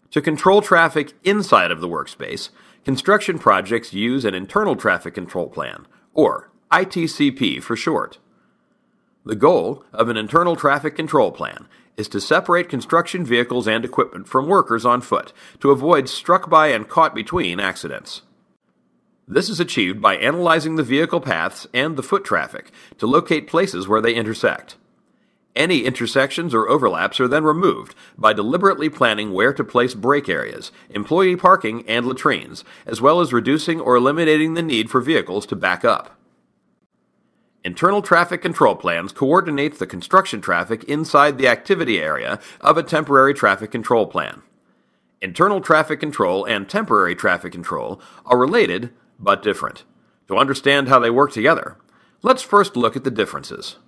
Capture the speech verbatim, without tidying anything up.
To control traffic inside of the workspace, construction projects use an internal traffic control plan, or I T C P for short. The goal of an internal traffic control plan is to separate construction vehicles and equipment from workers on foot to avoid struck by and caught between accidents. This is achieved by analyzing the vehicle paths and the foot traffic to locate places where they intersect. Any intersections or overlaps are then removed by deliberately planning where to place brake areas, employee parking, and latrines, as well as reducing or eliminating the need for vehicles to back up. Internal traffic control plans coordinate the construction traffic inside the activity area of a temporary traffic control plan. Internal traffic control and temporary traffic control are related but different. To understand how they work together, let's first look at the differences.